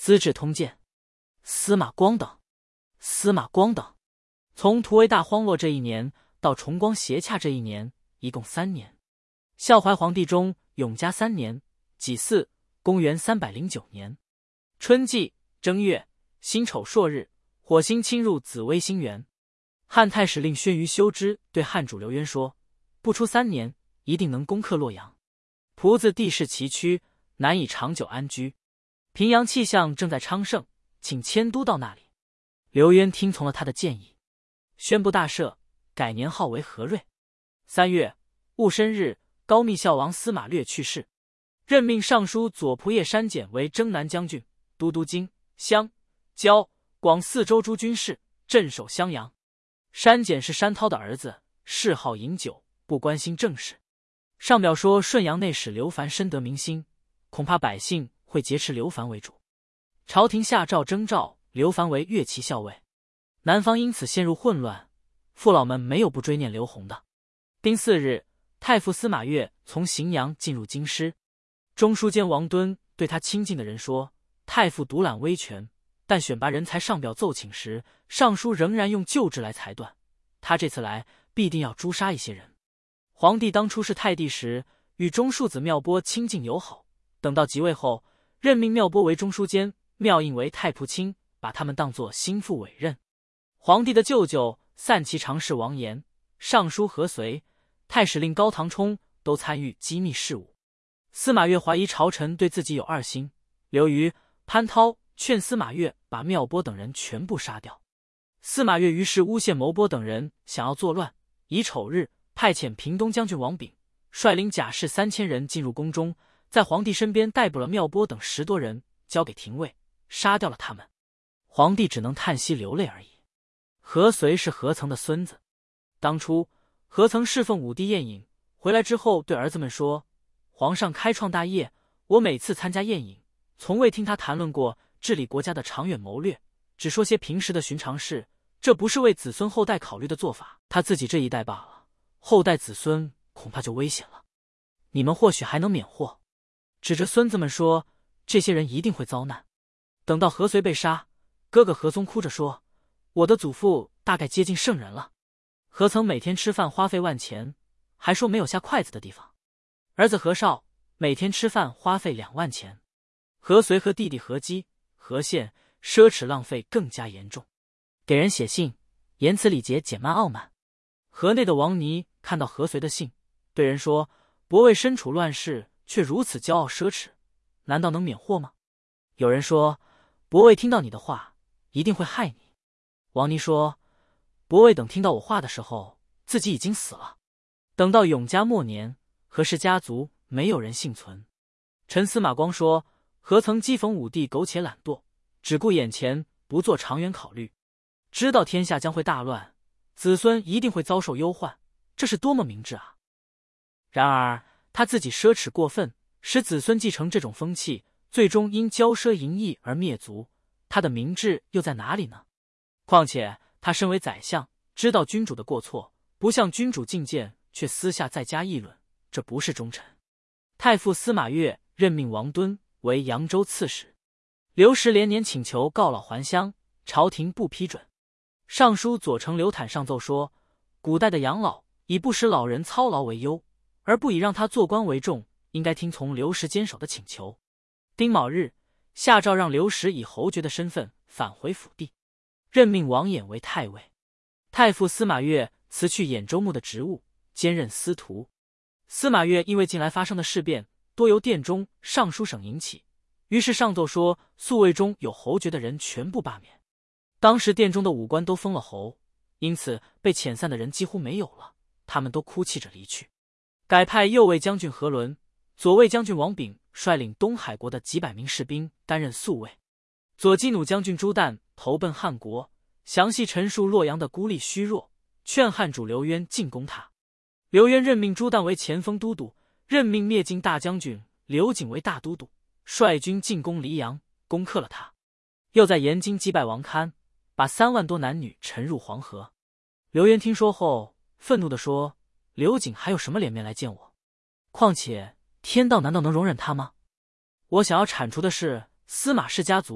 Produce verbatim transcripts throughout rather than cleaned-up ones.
资治通鉴》，司马光等，司马光等。从图为大荒落这一年到重光斜洽这一年，一共三年。孝怀皇帝中永嘉三年，己巳，公元三百零九年春季正月辛丑朔日，火星侵入紫微星元。汉太史令宣于修之对汉主刘渊说：“不出三年，一定能攻克洛阳。仆子地势崎岖，难以长久安居。平阳气象正在昌盛，请迁都到那里。”刘渊听从了他的建议，宣布大赦，改年号为和瑞。三月戊申日，高密孝王司马略去世，任命尚书左仆射山简为征南将军，都督荆、襄、交、广四州诸军事，镇守襄阳。山简是山涛的儿子，嗜好饮酒，不关心政事。上表说顺阳内史刘凡深得民心，恐怕百姓会劫持刘凡为主。朝廷下诏征召刘凡为乐骑校尉，南方因此陷入混乱，父老们没有不追念刘弘的。丁巳日，太傅司马越从荥阳进入京师，中书监王敦对他亲近的人说：“太傅独揽威权，但选拔人才上表奏请时，尚书仍然用旧制来裁断。他这次来，必定要诛杀一些人。”皇帝当初是太帝时，与中庶子妙波亲近友好，等到即位后，任命妙波为中书监，妙应为太仆卿，把他们当作心腹委任。皇帝的舅舅散骑常侍王延、尚书何遂、太史令高唐冲都参与机密事务。司马越怀疑朝臣对自己有二心，刘虞、潘涛劝司马越把妙波等人全部杀掉。司马越于是诬陷牟波等人想要作乱，乙丑日派遣平东将军王炳率领甲士三千人进入宫中，在皇帝身边逮捕了妙波等十多人，交给廷尉，杀掉了他们。皇帝只能叹息流泪而已。何遂是何曾的孙子，当初何曾侍奉武帝宴饮，回来之后对儿子们说：“皇上开创大业，我每次参加宴饮，从未听他谈论过治理国家的长远谋略，只说些平时的寻常事，这不是为子孙后代考虑的做法。他自己这一代罢了，后代子孙恐怕就危险了。你们或许还能免祸。”指着孙子们说：“这些人一定会遭难。”等到何遂被杀，哥哥何宗哭着说：“我的祖父大概接近圣人了。何曾每天吃饭花费万钱，还说没有下筷子的地方。儿子何绍每天吃饭花费两万钱。何遂和弟弟何基、何宪奢侈浪费更加严重，给人写信，言辞礼节简慢傲慢。河内的王尼看到何遂的信，对人说：“伯未身处乱世，却如此骄傲奢侈，难道能免祸吗？”有人说：“伯未听到你的话，一定会害你。”王尼说：“伯未等听到我话的时候，自己已经死了。等到永嘉末年，何氏家族没有人幸存。”陈司马光说：“何曾讥讽武帝苟且懒惰，只顾眼前，不做长远考虑，知道天下将会大乱，子孙一定会遭受忧患，这是多么明智啊！然而他自己奢侈过分，使子孙继承这种风气，最终因骄奢淫逸而灭族，他的明智又在哪里呢？况且他身为宰相，知道君主的过错，不向君主进谏，却私下再加议论，这不是忠臣。”太傅司马越任命王敦为扬州刺史。刘石连年请求告老还乡，朝廷不批准。尚书左丞刘坦上奏说：“古代的养老以不使老人操劳为忧，而不以让他做官为重，应该听从刘石坚守的请求。”丁卯日，下诏让刘石以侯爵的身份返回府地，任命王衍为太尉。太傅司马越辞去兖州牧的职务，兼任司徒。司马越因为近来发生的事变多由殿中、尚书省引起，于是上奏说宿卫中有侯爵的人全部罢免。当时殿中的武官都封了侯，因此被遣散的人几乎没有了，他们都哭泣着离去。改派右卫将军何伦、左卫将军王炳率领东海国的几百名士兵担任宿卫。左击弩将军朱旦投奔汉国，详细陈述洛阳的孤立虚弱，劝汉主刘渊进攻他。刘渊任命朱旦为前锋都督，任命灭晋大将军刘瑾为大都督，率军进攻黎阳，攻克了他。又在延津击败王堪，把三万多男女沉入黄河。刘渊听说后，愤怒地说：“刘瑾还有什么脸面来见我？况且天道难道能容忍他吗？我想要铲除的是司马氏家族，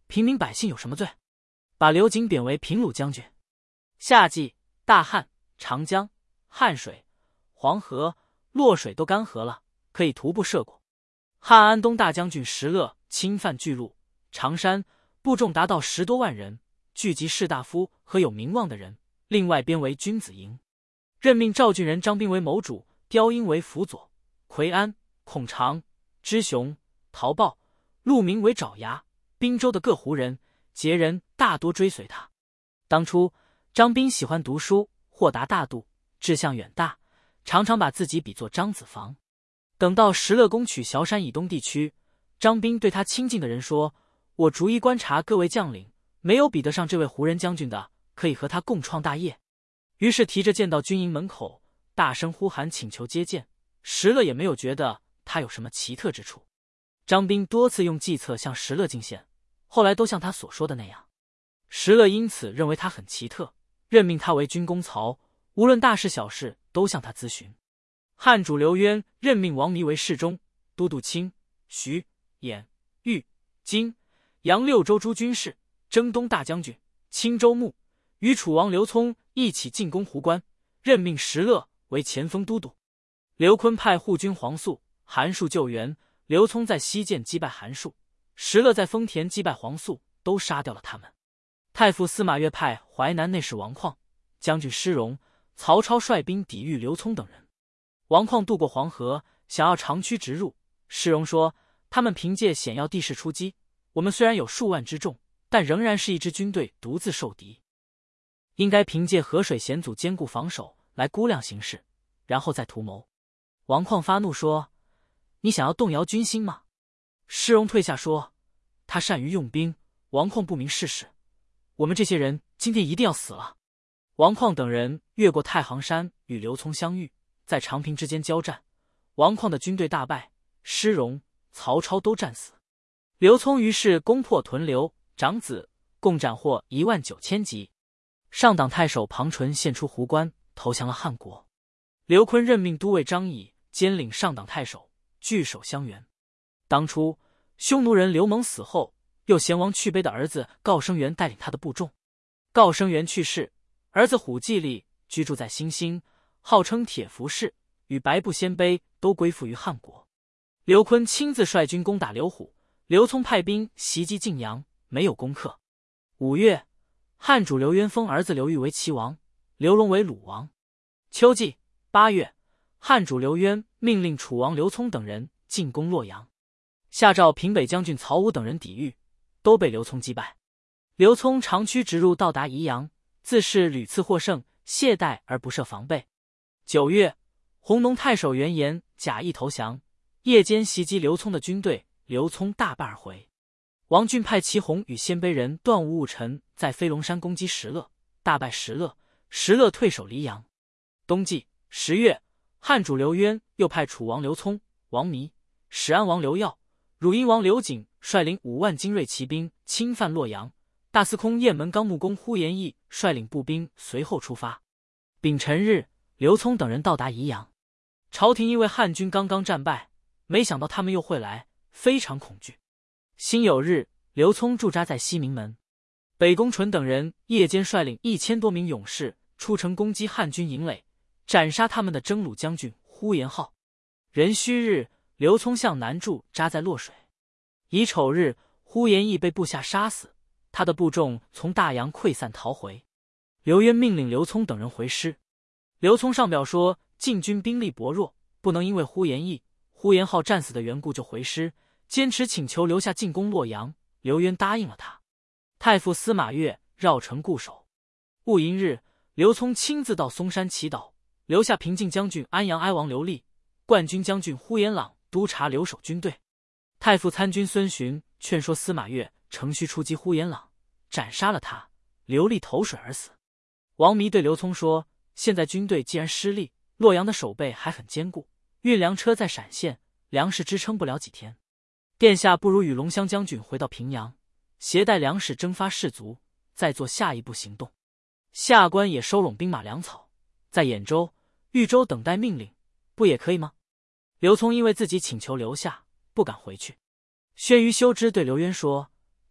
平民百姓有什么罪？把刘瑾贬为平鲁将军。夏季，大旱，长江、汉水、黄河、洛水都干涸了，可以徒步涉过。汉安东大将军石勒侵犯巨鹿、常山，部众达到十多万人，聚集士大夫和有名望的人，另外编为君子营。任命赵郡人张兵为谋主，刁英为辅佐，奎安、孔常、知雄、陶豹、陆明为爪牙。滨州的各胡人、羯人大多追随他。当初张兵喜欢读书，豁达大度，志向远大，常常把自己比作张子房。等到石勒攻取崤山以东地区，张兵对他亲近的人说：“我逐一观察各位将领，没有比得上这位胡人将军的，可以和他共创大业。”于是提着剑到军营门口，大声呼喊请求接见。石勒也没有觉得他有什么奇特之处。张兵多次用计策向石勒进献，后来都像他所说的那样。石勒因此认为他很奇特，任命他为军功曹，无论大事小事都向他咨询。汉主刘渊任命王弥为侍中、都督青、徐、兖、豫、荆、扬六州诸军事、征东大将军、青州牧，与楚王刘聪一起进攻壶关，任命石勒为前锋都督。刘琨派护军黄素、韩术救援，刘聪在西涧击败韩术，石勒在丰田击败黄素，都杀掉了他们。太傅司马越派淮南内侍王旷、将军施荣、曹操率兵抵御刘聪等人。王旷渡过黄河，想要长驱直入。施荣说：“他们凭借险要地势出击，我们虽然有数万之众，但仍然是一支军队独自受敌，应该凭借河水险阻坚固防守来估量形势，然后再图谋。”王旷发怒说：“你想要动摇军心吗？”施荣退下说：“他善于用兵，王旷不明事实，我们这些人今天一定要死了。”王旷等人越过太行山与刘聪相遇，在长平之间交战，王旷的军队大败，施荣、曹操都战死。刘聪于是攻破屯留、长子，共斩获一万九千级。上党太守庞纯献出壶关，投降了汉国。刘琨任命都尉张乙兼领上党太守，据守襄垣。当初匈奴人刘蒙死后，又贤王去卑的儿子郜生元带领他的部众。郜生元去世，儿子虎季历居住在新兴，号称铁服氏，与白布鲜卑都归附于汉国。刘琨亲自率军攻打刘虎，刘聪派兵袭击晋阳，没有攻克。五月，汉主刘渊封儿子刘裕为齐王，刘荣为鲁王。秋季八月，汉主刘渊命令楚王刘聪等人进攻洛阳，下诏平北将军曹武等人抵御，都被刘聪击败。刘聪长驱直入，到达宜阳，自是屡次获胜，懈怠而不设防备。九月，弘农太守袁岩假意投降，夜间袭击刘聪的军队，刘聪大败而回。王俊派祁弘与鲜卑人段武武臣在飞龙山攻击石勒，大败石勒，石勒退守黎阳。冬季十月，汉主刘渊又派楚王刘聪、王弥、始安王刘耀、汝阴王刘瑾率领五万精锐骑兵侵犯洛阳，大司空雁门纲木公呼延义率领步兵随后出发。丙辰日，刘聪等人到达宜阳。朝廷因为汉军刚刚战败，没想到他们又会来，非常恐惧。辛酉日，刘聪驻扎在西明门。北宫纯等人夜间率领一千多名勇士出城攻击汉军营垒，斩杀他们的征虏将军呼延浩。壬戌日，刘聪向南驻扎在洛水。乙丑日，呼延义被部下杀死，他的部众从大洋溃散逃回。刘渊命令刘聪等人回师。刘聪上表说晋军兵力薄弱，不能因为呼延义、呼延浩战死的缘故就回师，坚持请求留下进攻洛阳。刘渊答应了他。太傅司马越绕城固守。戊寅日，刘聪亲自到嵩山祈祷，留下平靖将军安阳哀王刘立、冠军将军呼延朗督察留守军队。太傅参军孙询劝说司马越乘虚出击呼延朗，斩杀了他，刘立投水而死。王弥对刘聪说：“现在军队既然失利，洛阳的守备还很坚固，运粮车在陕县，粮食支撑不了几天。殿下不如与龙骧将军回到平阳，携带粮食征发士卒，再做下一步行动。下官也收拢兵马粮草，在兖州、豫州等待命令，不也可以吗？”刘聪因为自己请求留下，不敢回去。宣于修之对刘渊说：“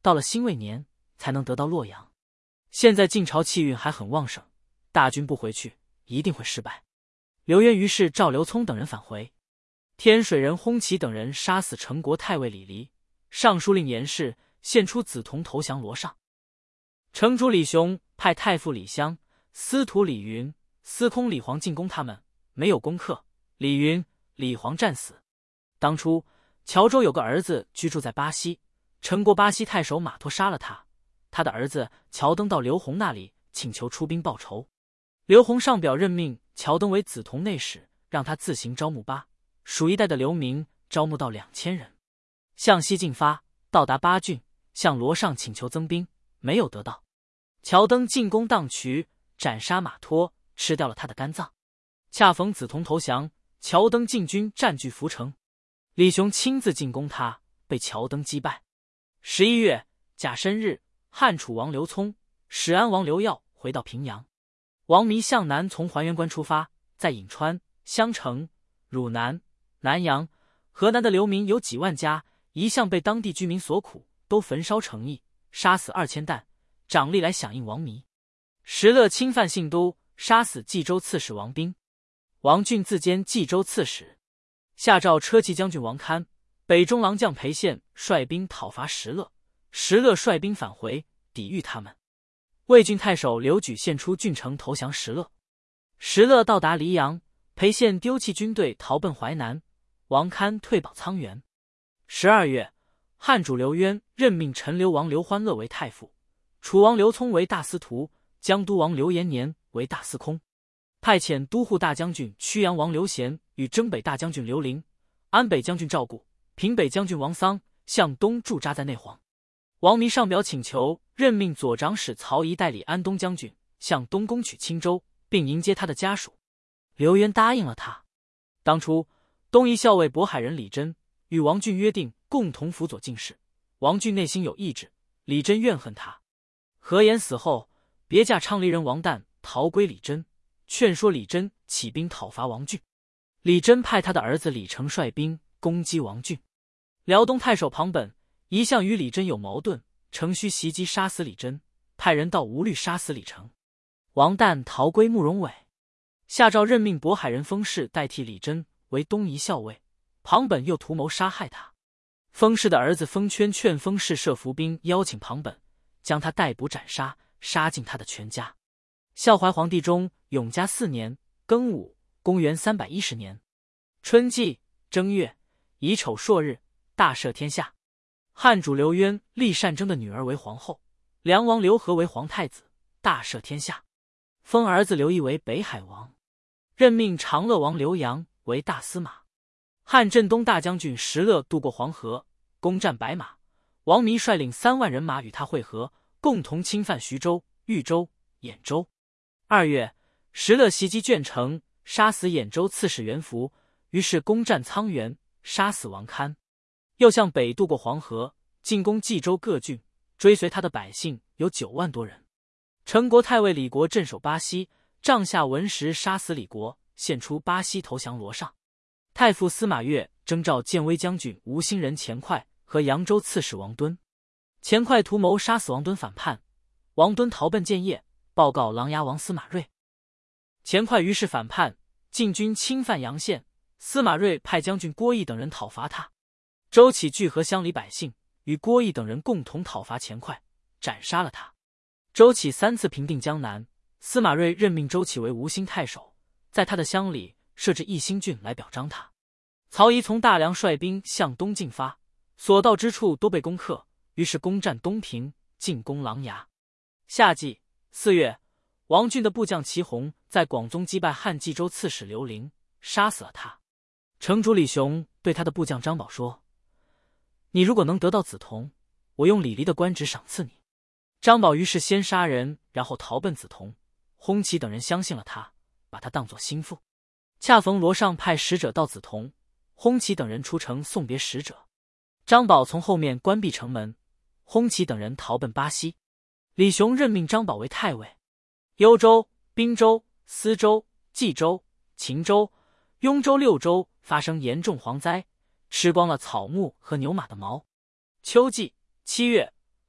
到了辛未年才能得到洛阳。现在晋朝气运还很旺盛，大军不回去一定会失败。刘渊于是召刘聪等人返回。天水人轰齐等人杀死成国太尉李黎，尚书令严氏献出梓潼投降罗尚。城主李雄派太傅李襄、司徒李云、司空李煌进攻他们，没有攻克，李云、李煌战死。当初乔州有个儿子居住在巴西，成国巴西太守马托杀了他，他的儿子乔登到刘宏那里请求出兵报仇。刘宏上表任命乔登为梓潼内史，让他自行招募巴蜀一带的流民，招募到两千人，向西进发，到达巴郡，向罗尚请求增兵，没有得到。乔登进攻荡渠，斩杀马托，吃掉了他的肝脏。恰逢梓潼投降，乔登进军占据涪城，李雄亲自进攻他，被乔登击败。十一月甲申日，汉楚王刘聪、始安王刘耀回到平阳。王弥向南从还原关出发，在颍川、襄城、汝南、南阳、河南的流民有几万家，一向被当地居民所苦，都焚烧城邑，杀死二千担，掌吏来响应王弥。石勒侵犯信都，杀死冀州刺史王彬。王俊自兼冀州刺史，下诏车骑将军王堪、北中郎将裴宪率兵讨伐石勒，石勒率兵返回，抵御他们。魏郡太守刘举献出郡城投降石勒。石勒到达黎阳，裴宪丢弃军队逃奔淮南，王堪退保沧源。十二月，汉主刘渊任命陈留王刘欢乐为太傅，楚王刘聪为大司徒，江都王刘延年为大司空，派遣都护大将军曲阳王刘贤与征北大将军刘伶、安北将军赵固、平北将军王桑向东驻扎在内黄。王弥上表请求任命左长史曹仪代理安东将军，向东攻取青州，并迎接他的家属。刘渊答应了他。当初东夷校尉渤海人李真与王俊约定共同辅佐进士，王俊内心有异志，李真怨恨他。何言死后，别驾昌黎人王旦逃归李真，劝说李真起兵讨伐王俊。李真派他的儿子李成率兵攻击王俊。辽东太守庞本一向与李真有矛盾，程须袭击杀死李真，派人到吴律杀死李成。王旦逃归慕容伟，下诏任命渤海人封氏代替李真为东夷校尉，庞本又图谋杀害他。封氏的儿子封圈劝封氏设伏兵邀请庞本，将他逮捕斩杀，杀尽他的全家。孝怀皇帝中永嘉四年庚午，公元三百一十年春季正月乙丑朔日，大赦天下。汉主刘渊立单征的女儿为皇后，梁王刘和为皇太子，大赦天下。封儿子刘毅为北海王，任命长乐王刘阳为大司马。汉镇东大将军石勒渡过黄河，攻占白马，王弥率领三万人马与他会合，共同侵犯徐州、豫州、兖州。二月，石勒袭击鄄城，杀死兖州刺史袁福，于是攻占沧源，杀死王堪。又向北渡过黄河，进攻冀州各郡，追随他的百姓有九万多人。成国太尉李国镇守巴西，帐下文时杀死李国，献出巴西投降罗尚。太傅司马越征召建威将军吴兴人钱快和扬州刺史王敦。钱快图谋杀死王敦反叛，王敦逃奔建业，报告琅琊王司马睿。钱快于是反叛，进军侵犯阳县，司马睿派将军郭义等人讨伐他。周启聚合乡里百姓，与郭义等人共同讨伐钱快，斩杀了他。周启三次平定江南，司马睿任命周启为吴兴太守，在他的乡里设置义兴郡来表彰他。曹仪从大梁率兵向东进发，所到之处都被攻克，于是攻占东平，进攻琅琊。夏季四月，王俊的部将祁弘在广宗击败汉冀州刺史刘伶，杀死了他。城主李雄对他的部将张宝说：“你如果能得到梓潼，我用李黎的官职赏赐你。”张宝于是先杀人，然后逃奔梓潼。轰齐等人相信了他，把他当作心腹。恰逢罗尚派使者到梓潼，轰齐等人出城送别使者。张宝从后面关闭城门，轰齐等人逃奔巴西。李雄任命张宝为太尉。幽州、滨州、司州、冀州、秦州、雍州六州发生严重蝗灾，吃光了草木和牛马的毛。秋季七月，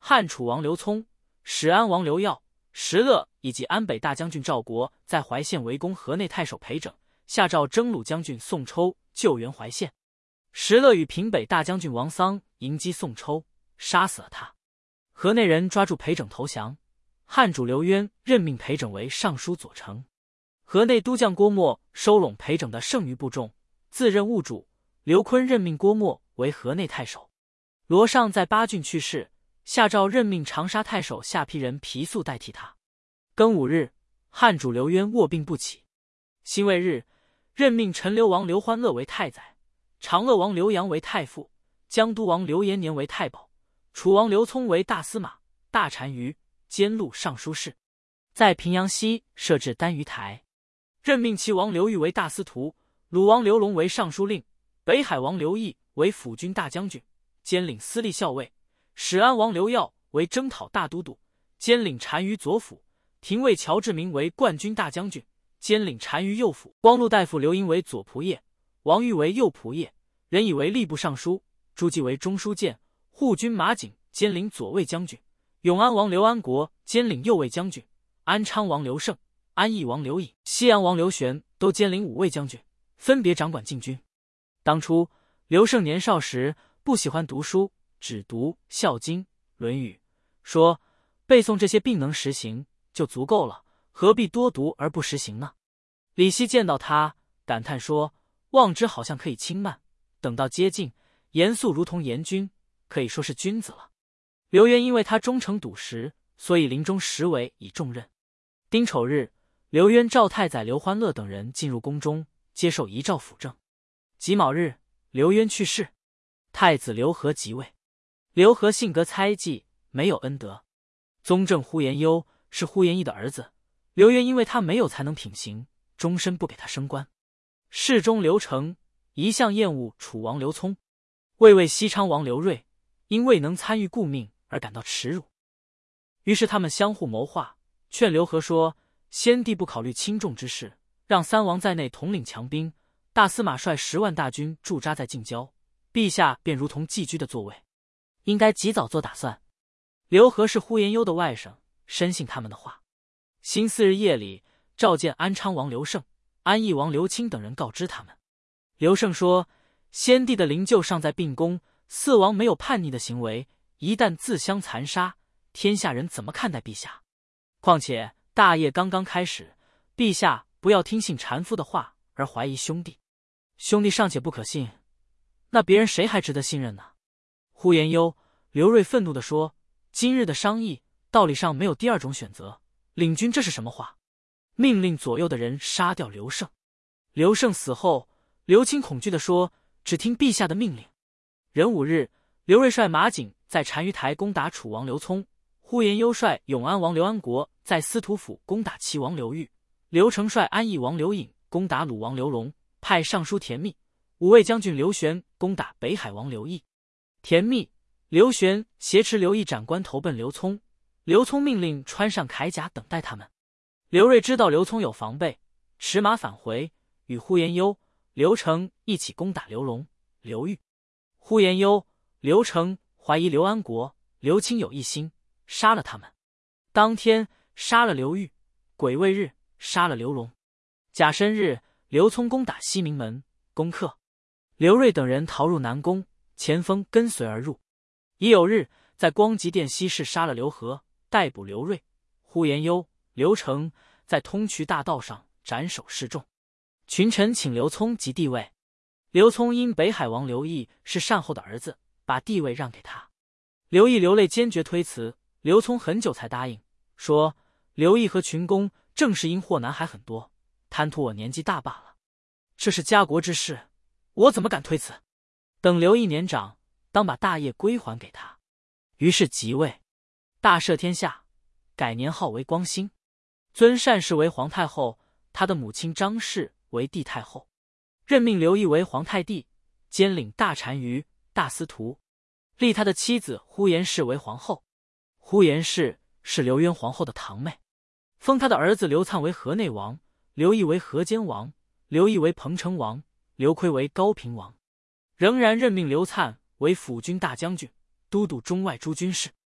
汉楚王刘聪、始安王刘耀、石勒以及安北大将军赵国在怀县围攻河内太守裴整，下诏征虏将军宋抽救援怀县。石勒与平北大将军王桑迎击宋抽，杀死了他。河内人抓住裴整投降，汉主刘渊任命裴整为尚书左丞。河内都将郭沫收拢裴整的剩余部众，自任务主。刘琨任命郭沫为河内太守。罗尚在巴郡去世，下诏任命长沙太守下邳人皮素代替他。庚午日，汉主刘渊卧病不起。辛未日，任命陈留王刘欢乐为太宰，长乐王刘阳为太傅，江都王刘延年为太保，楚王刘聪为大司马、大单于、兼录尚书事。在平阳西设置单于台。任命齐王刘豫为大司徒，鲁王刘龙为尚书令，北海王刘毅为辅军大将军，兼领司隶校尉，始安王刘耀为征讨大都督，兼领单于左辅，廷尉乔志明为冠军大将军，兼领单于右辅，光禄大夫刘英为左仆射，王玉为右仆射，任以为吏部尚书，朱绩为中书监，护军马景兼领左卫将军，永安王刘安国兼领右卫将军，安昌王刘胜、安邑王刘颖、西阳王刘玄都兼领五卫将军，分别掌管禁军。当初刘胜年少时不喜欢读书，只读《孝经》《论语》，说背诵这些并能实行就足够了，何必多读而不实行呢？李希见到他，感叹说：望之好像可以轻慢，等到接近，严肃如同严君，可以说是君子了。刘渊因为他忠诚笃实，所以临终实委以重任。丁丑日，刘渊召太宰刘欢乐等人进入宫中，接受遗诏辅政。己卯日，刘渊去世，太子刘和即位。刘和性格猜忌，没有恩德。宗正呼延攸是呼延义的儿子，刘渊因为他没有才能品行，终身不给他升官。侍中刘成一向厌恶楚王刘聪，魏魏西昌王刘瑞因未能参与顾命而感到耻辱，于是他们相互谋划，劝刘和说：先帝不考虑轻重之事，让三王在内统领强兵，大司马率十万大军驻扎在近郊，陛下便如同寄居的座位，应该及早做打算。刘和是呼延攸的外甥，深信他们的话。辛巳日夜里，召见安昌王刘胜、安邑王刘钦等人，告知他们。刘胜说：先帝的灵柩尚在病宫，四王没有叛逆的行为，一旦自相残杀，天下人怎么看待陛下？况且大业刚刚开始，陛下不要听信谗夫的话而怀疑兄弟。兄弟尚且不可信，那别人谁还值得信任呢？呼延攸、刘瑞愤怒地说：今日的商议道理上没有第二种选择，领军这是什么话？命令左右的人杀掉刘胜。刘胜死后，刘钦恐惧地说：只听陛下的命令。壬午日，刘瑞率马景在单于台攻打楚王刘聪，呼延攸率永安王刘安国在司徒府攻打齐王刘豫，刘成率安邑王刘颖攻打鲁王刘荣，派尚书田密、五卫将军刘玄攻打北海王刘毅。田密、刘玄挟持刘毅斩官投奔刘聪，刘聪命令穿上铠甲等待他们。刘瑞知道刘聪有防备，驰马返回，与呼延攸、刘成一起攻打刘荣、刘豫。呼延攸、刘成怀疑刘安国、刘钦有异心，杀了他们。当天杀了刘豫，癸未日杀了刘荣。甲申日，刘聪攻打西明门，攻克。刘瑞等人逃入南宫，前锋跟随而入。乙酉日，在光极殿西市杀了刘和，逮捕刘瑞、呼延攸、刘成，在通衢大道上斩首示众。群臣请刘聪即帝位。刘聪因北海王刘毅是善后的儿子，把帝位让给他。刘毅流泪坚决推辞，刘聪很久才答应，说刘毅和群公正是因祸难还很多，贪图我年纪大罢了。这是家国之事，我怎么敢推辞？等刘毅年长，当把大业归还给他。于是即位，大赦天下，改年号为光兴，尊单氏为皇太后，他的母亲张氏为帝太后。任命刘毅为皇太弟，兼领大单于、大司徒，立他的妻子呼延氏为皇后。呼延氏是刘渊皇后的堂妹，封他的儿子刘粲为河内王，刘毅为河间王，刘毅为彭城王，刘珪为高平王。仍然任命刘粲为辅军大将军，都督中外诸军事。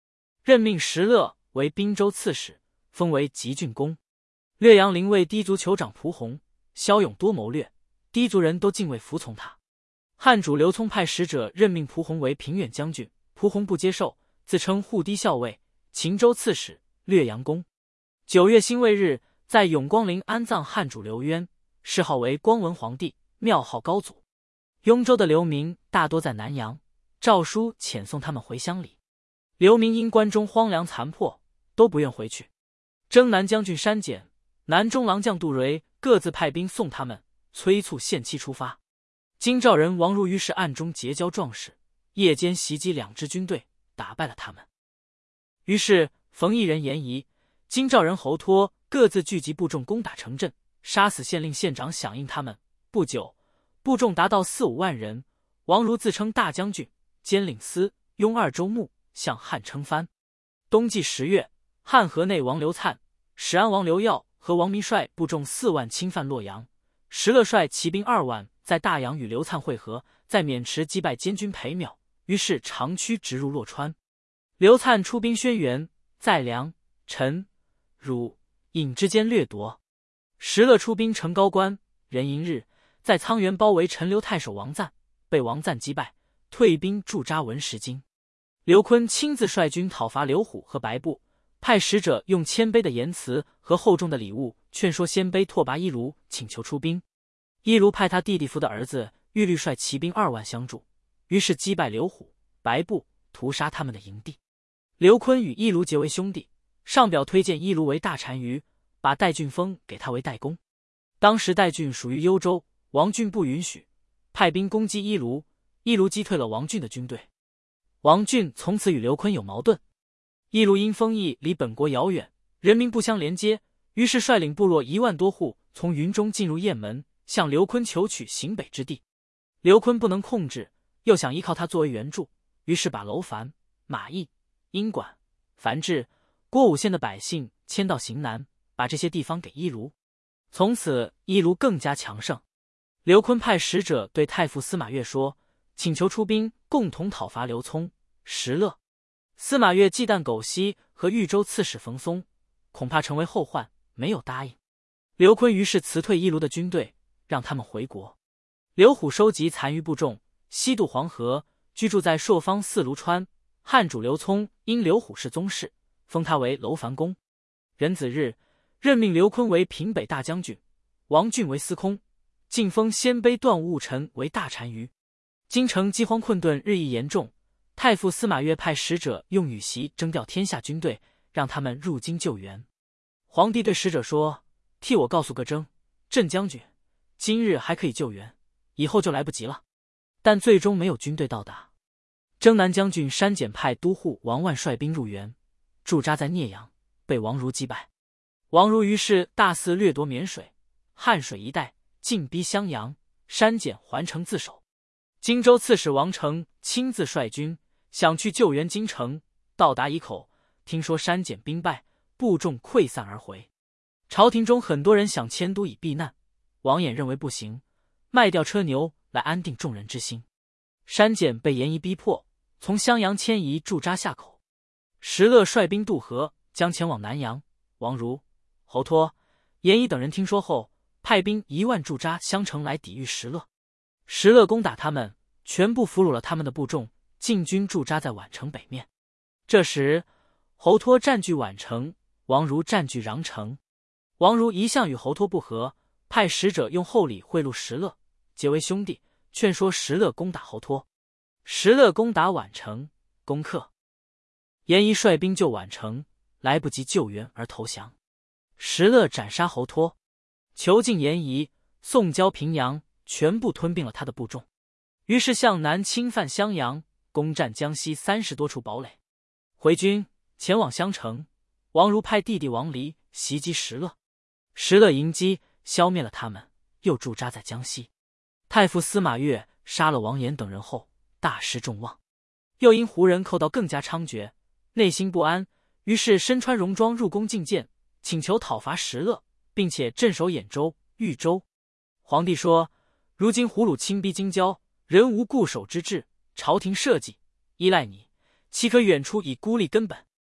任命石勒为滨州刺史，封为吉郡公。略阳陵尉氐族酋长蒲弘，骁勇多谋略，氐族人都敬畏服从他。汉主刘聪派使者任命蒲弘为平远将军，蒲弘不接受，自称护氐校尉、秦州刺史、略阳公。九月辛未日，在永光陵安葬汉主刘渊，谥号为光文皇帝，庙号高祖。雍州的流民大多在南阳，诏书遣送他们回乡里。流民因关中荒凉残破，都不愿回去。征南将军山简、南中郎将杜蕊各自派兵送他们，催促限期出发。京兆人王如于是暗中结交壮士，夜间袭击两支军队，打败了他们。于是冯异人严疑，京兆人侯托各自聚集部众攻打城镇，杀死县令县长，响应他们。不久，部众达到四五万人。王如自称大将军，兼领司、雍二州牧，向汉称藩。冬季十月，汉河内王刘粲、始安王刘耀和王弥率部众四万侵犯洛阳，石勒率骑兵二万在大阳与刘粲会合，在渑池击败监军裴邈，于是长驱直入洛川。刘粲出兵轩辕，在梁、陈、汝、郢之间掠夺。石勒出兵成高关、壬寅日，在沧源包围陈留太守王赞，被王赞击败，退兵驻扎文石京。刘琨亲自率军讨伐刘虎和白布，派使者用谦卑的言辞和厚重的礼物劝说鲜卑拓跋伊卢，请求出兵。伊卢派他弟弟服的儿子玉律率骑兵二万相助，于是击败刘虎、白布，屠杀他们的营地。刘琨与伊卢结为兄弟，上表推荐伊卢为大单于，把代郡封给他为代公。当时代郡属于幽州，王浚不允许，派兵攻击伊卢，伊卢击退了王浚的军队。王浚从此与刘琨有矛盾。伊卢因封邑离本国遥远，人民不相连接，于是率领部落一万多户从云中进入雁门，向刘琨求取行北之地。刘琨不能控制，又想依靠他作为援助，于是把楼烦、马邑、阴管、樊治、郭武县的百姓迁到行南，把这些地方给伊卢。从此伊卢更加强盛。刘琨派使者对太傅司马越说，请求出兵共同讨伐刘聪、石勒。司马越忌惮苟晞和豫州刺史冯松，恐怕成为后患，没有答应。刘琨于是辞退伊卢的军队，让他们回国。刘虎收集残余部众，西渡黄河，居住在朔方四卢川。汉主刘聪因刘虎是宗室，封他为楼烦公。壬子日，任命刘琨为平北大将军，王浚为司空，晋封鲜卑段务臣为大单于。京城饥荒困顿日益严重，太傅司马越派使者用羽檄征调天下军队，让他们入京救援。皇帝对使者说，替我告诉个征镇将军，今日还可以救援，以后就来不及了。但最终没有军队到达。征南将军山简派都护王万率兵入援，驻扎在聂阳，被王如击败。王如于是大肆掠夺沔水、汉水一带，进逼襄阳，山简还城自守。荆州刺史王成亲自率军想去救援京城，到达隘口，听说山简兵败，部众溃散而回。朝廷中很多人想迁都以避难，王衍认为不行，卖掉车牛来安定众人之心。山简被严夷逼迫，从襄阳迁移驻扎夏口。石勒率兵渡河，将前往南阳。王如、侯托、严夷等人听说后，派兵一万驻扎襄城来抵御石勒。石勒攻打他们，全部俘虏了他们的部众，进军驻扎在宛城北面。这时侯托占据宛城，王如占据穰城。王如一向与侯托不和，派使者用厚礼贿赂石勒，结为兄弟，劝说石勒攻打侯托。石勒攻打宛城，攻克。严夷率兵救宛城，来不及救援而投降。石勒斩杀侯托，囚禁严夷，送交平阳，全部吞并了他的部众。于是向南侵犯襄阳，攻占江西三十多处堡垒。回军前往襄城，王如派弟弟王离袭击石勒，石勒迎击，消灭了他们，又驻扎在江西。太傅司马越杀了王衍等人后，大失众望，又因胡人寇盗更加猖獗，内心不安，于是身穿戎装入宫觐见，请求讨伐石勒，并且镇守兖州、豫州。皇帝说，如今胡虏侵逼京郊，人无固守之志，朝廷社稷，依赖你，岂可远出以孤立根本？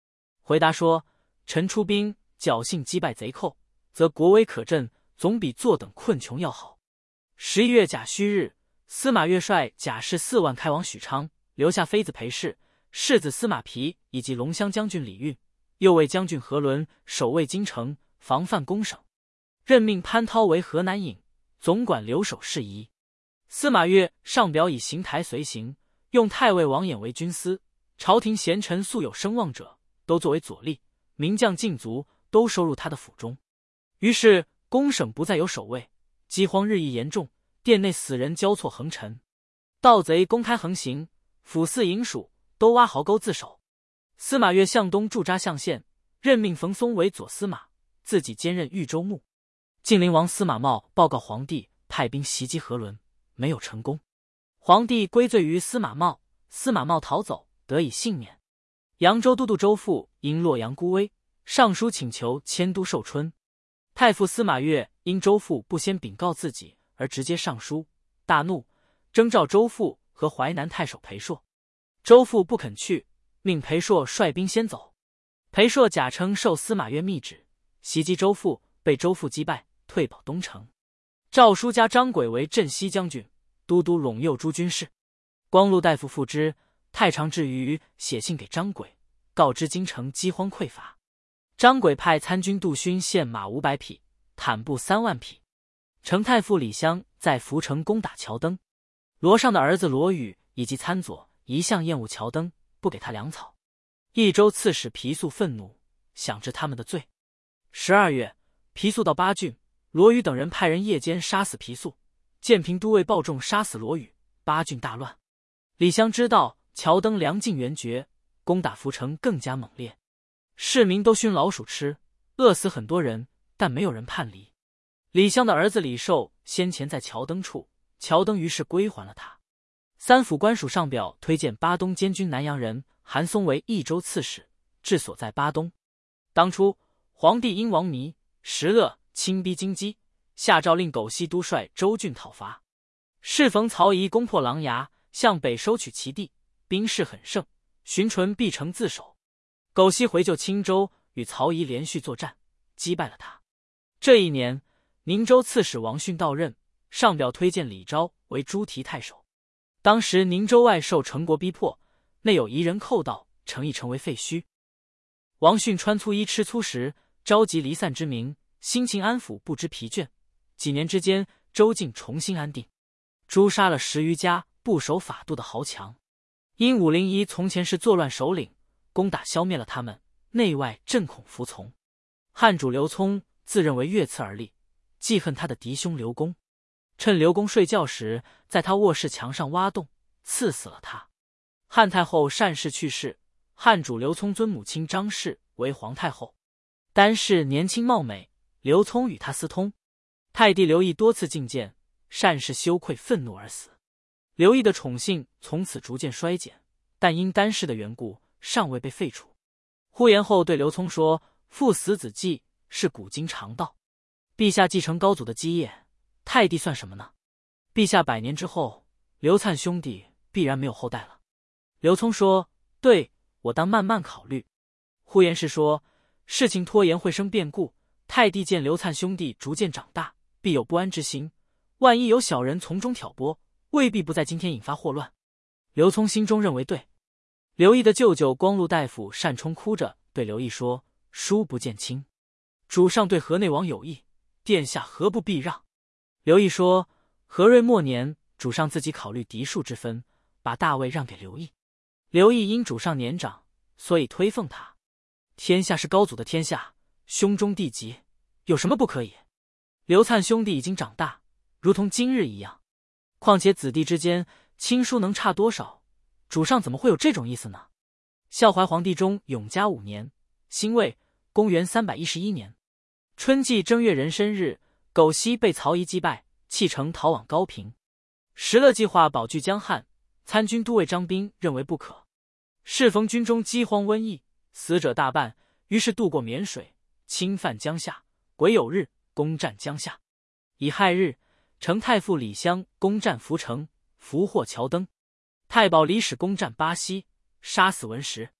回答说：臣出兵侥幸击败贼寇，则国威可振，总比坐等困穷要好。十一月甲戌日，司马越率甲士四万开往许昌，留下妃子裴氏、世子司马丕以及龙骧将军李运、右卫将军何伦守卫京城，防范攻省。任命潘涛为河南尹，总管留守事宜。司马越上表以邢台随行，用太尉王衍为军司。朝廷贤臣素有声望者，都作为左吏；名将禁卒都收入他的府中。于是公省不再有守卫，饥荒日益严重，殿内死人交错横陈，盗贼公开横行，府寺营署都挖壕沟自守。司马越向东驻扎象县，任命冯松为左司马，自己兼任豫州牧。晋灵王司马茂报告皇帝，派兵袭击何伦，没有成功。皇帝归罪于司马茂，司马茂逃走，得以幸免。扬州都督周馥因洛阳孤危，上书请求迁都寿春。太傅司马越因周馥不先禀告自己而直接上书，大怒，征召周馥和淮南太守裴硕。周馥不肯去，命裴硕率兵先走。裴硕假称受司马越密旨，袭击周馥，被周馥击败，退保东城。诏书加张轨为镇西将军，都督陇右诸军事。光禄大夫复之，太常至于写信给张轨，告知京城饥荒匮乏。张轨派参军杜勋献马五百匹，坦布三万匹。成太傅李湘在涪城攻打乔登，罗尚的儿子罗宇以及参佐一向厌恶乔登，不给他粮草。益州刺史皮素愤怒，想治他们的罪。十二月，皮素到巴郡，罗宇等人派人夜间杀死皮素，建平都尉鲍仲杀死罗宇，巴郡大乱。李湘知道乔登粮尽援绝，攻打涪城更加猛烈，市民都熏老鼠吃，饿死很多人，但没有人叛离。李湘的儿子李寿先前在乔登处，乔登于是归还了他。三府官署上表推荐巴东监军南阳人韩松为益州刺史，治所在巴东。当初皇帝因王弥、石勒亲逼京畿，下诏令苟晞督率州郡讨伐。适逢曹仪攻破琅琊，向北收取其地，兵势很盛，荀纯必城自守。苟晞回救青州，与曹仪连续作战，击败了他。这一年，宁州刺史王训到任，上表推荐李昭为诸提太守。当时宁州外受成国逼迫，内有夷人寇盗，城已成为废墟。王训穿粗衣吃粗食，召集离散之民，辛勤安抚，不知疲倦。几年之间，州境重新安定，诛杀了十余家不守法度的豪强。因武陵仪从前是作乱首领，攻打消灭了他们，内外震恐服从。汉主刘聪自认为越次而立，记恨他的嫡兄刘公，趁刘公睡觉时，在他卧室墙上挖洞，刺死了他。汉太后单氏去世，汉主刘聪尊母亲张氏为皇太后。单氏年轻貌美，刘聪与她私通，太帝刘义多次进谏，单氏羞愧愤怒而死。刘义的宠幸从此逐渐衰减，但因单氏的缘故，尚未被废除。呼延后对刘聪说：“父死子继是古今常道，陛下继承高祖的基业，太帝算什么呢？陛下百年之后，刘粲兄弟必然没有后代了。”刘聪说：“对，我当慢慢考虑。”呼延氏说：“事情拖延会生变故，太帝见刘粲兄弟逐渐长大，必有不安之心，万一有小人从中挑拨，未必不在今天引发祸乱。”刘聪心中认为对。刘毅的舅舅光禄大夫单冲哭着对刘毅说：“叔不见亲，主上对河内王有意，殿下何不避让？”刘毅说：“何瑞末年，主上自己考虑嫡庶之分，把大位让给刘毅。刘毅因主上年长，所以推奉他。天下是高祖的天下，兄终弟及，有什么不可以？刘粲兄弟已经长大，如同今日一样，况且子弟之间亲疏能差多少？主上怎么会有这种意思呢？”孝怀皇帝中永嘉五年，辛未，公元三百一十一年春季正月壬申日，苟晞被曹仪击败，弃城逃往高平。石勒计划保据江汉，参军都尉张彬认为不可。适逢军中饥荒瘟疫，死者大半，于是渡过沔水，侵犯江夏。癸酉日，攻占江夏。乙亥日，成太傅李湘攻占涪城，俘获乔登。太保李史攻占巴西，杀死文石。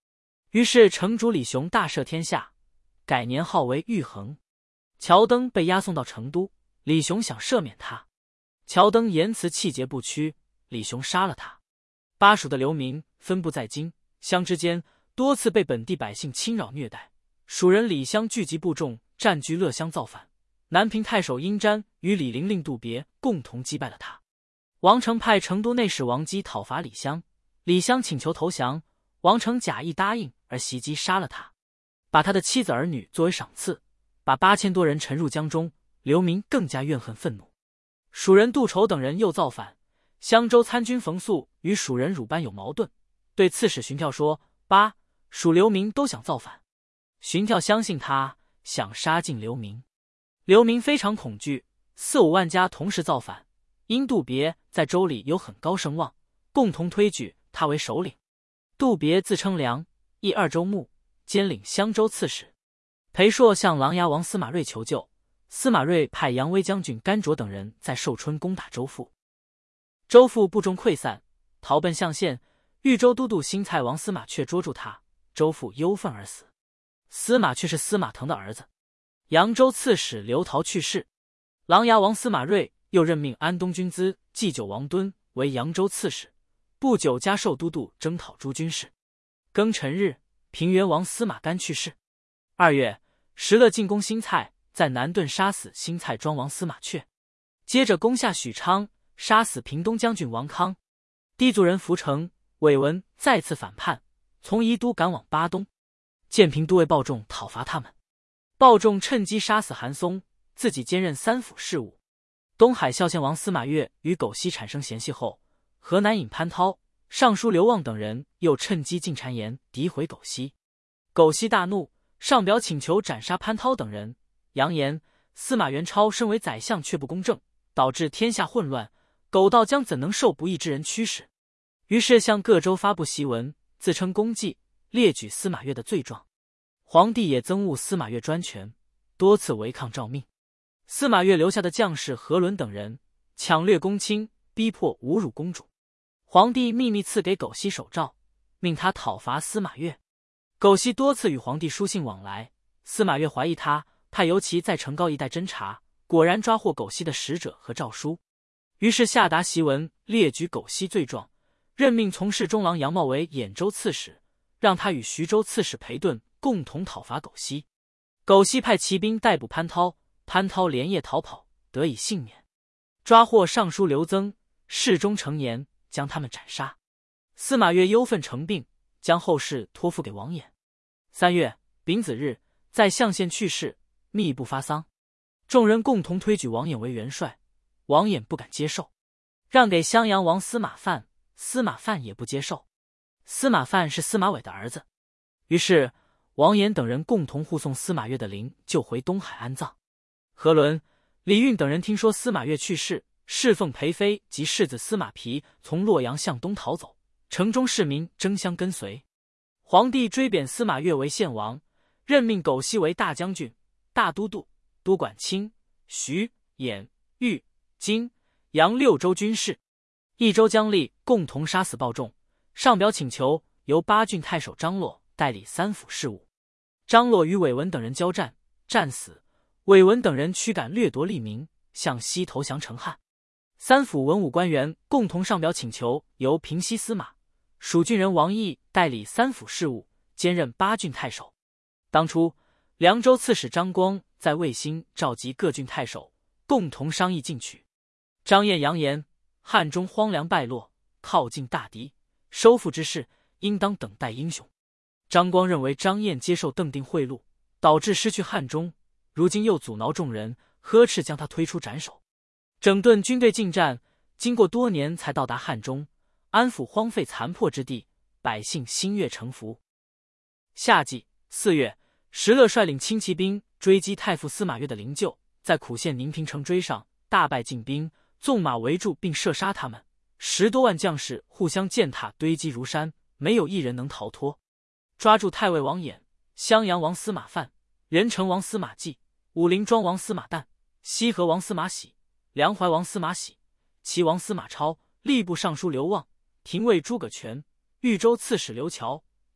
于是城主李雄大赦天下，改年号为玉衡。乔登被押送到成都，李雄想赦免他，乔登言辞气节不屈，李雄杀了他。巴蜀的流民分布在京乡之间，多次被本地百姓侵扰虐待。蜀人李襄聚集部众，占据乐乡造反。南平太守殷瞻与李陵令杜别共同击败了他。王成派成都内史王基讨伐李襄，李襄请求投降，王成假意答应而袭击杀了他，把他的妻子儿女作为赏赐，把八千多人沉入江中。流民更加怨恨愤怒。蜀人杜筹等人又造反，襄州参军冯素与蜀人汝班有矛盾，对刺史荀跳说：八蜀流民都想造反。荀跳相信他，想杀尽流民。流民非常恐惧，四五万家同时造反。因杜别在州里有很高声望，共同推举他为首领。杜别自称梁，义二州牧，兼领襄州刺史。裴硕向琅琊王司马睿求救，司马睿派扬威将军甘卓等人在寿春攻打州府。州府部众溃散，逃奔象县。豫州都督新蔡王司马却捉住他，州府忧愤而死。司马却是司马腾的儿子。扬州刺史刘陶去世，琅琊王司马睿又任命安东军资祭酒王敦为扬州刺史，不久加授都督征讨诸军事。庚辰日，平原王司马干去世。二月，石勒进攻新蔡，在南顿杀死新蔡庄王司马却，接着攻下许昌，杀死平东将军王康。氐族人涪城、韦文再次反叛，从宜都赶往巴东。建平都尉鲍仲讨伐他们，鲍仲趁机杀死韩松，自己兼任三府事务。东海孝献王司马越与苟晞产生嫌隙后，河南尹潘涛、尚书刘望等人又趁机进谗言诋毁苟晞。苟晞大怒，上表请求斩杀潘涛等人，扬言司马元超身为宰相却不公正，导致天下混乱，苟道将怎能受不义之人驱使？于是向各州发布檄文，自称功绩，列举司马越的罪状。皇帝也憎恶司马越专权，多次违抗诏命。司马越留下的将士何伦等人抢掠公卿，逼迫侮辱公主。皇帝秘密赐给苟晞手诏，命他讨伐司马越。苟晞多次与皇帝书信往来，司马越怀疑他，派游骑在成皋一带侦查，果然抓获苟晞的使者和诏书。于是下达檄文，列举苟晞罪状，任命从事中郎杨茂为兖州刺史，让他与徐州刺史裴顿共同讨伐苟晞。苟晞派骑兵逮捕潘涛，潘涛连夜逃跑，得以幸免。抓获尚书刘曾、侍中程延，将他们斩杀。司马越忧愤成病，将后事托付给王衍。三月丙子日，在象县去世，密不发丧。众人共同推举王衍为元帅，王衍不敢接受，让给襄阳王司马范，司马范也不接受。司马范是司马玮的儿子，于是王衍等人共同护送司马越的灵柩回东海安葬。何伦、李运等人听说司马越去世，侍奉裴妃及世子司马丕从洛阳向东逃走，城中市民争相跟随。皇帝追贬司马越为献王，任命苟晞为大将军、大都督、都管卿、徐、兖、豫、荆、扬六州军事。益州姜立共同杀死鲍仲，上表请求由巴郡太守张洛代理三府事务。张洛与韦文等人交战，战死，韦文等人驱赶掠夺利民，向西投降成汉。三府文武官员共同上表请求由平西司马、蜀郡人王毅代理三府事务，兼任巴郡太守。当初凉州刺史张光在卫星召集各郡太守，共同商议进取。张燕扬言汉中荒凉败落，靠近大敌，收复之事应当等待英雄。张光认为张燕接受邓定贿赂，导致失去汉中，如今又阻挠众人，呵斥将他推出斩首。整顿军队进战，经过多年才到达汉中，安抚荒废残破之地，百姓心悦诚服。夏季四月，石勒率领轻骑兵追击太傅司马越的灵柩，在苦县宁平城追上，大败晋兵，纵马围住并射杀他们。十多万将士互相践踏，堆积如山，没有一人能逃脱。抓住太尉王衍、襄阳王司马范、任城王司马纪、武陵庄王司马旦、西河王司马喜、梁怀王司马喜、齐王司马超、吏部尚书刘望、廷尉诸葛全、豫州刺史刘乔、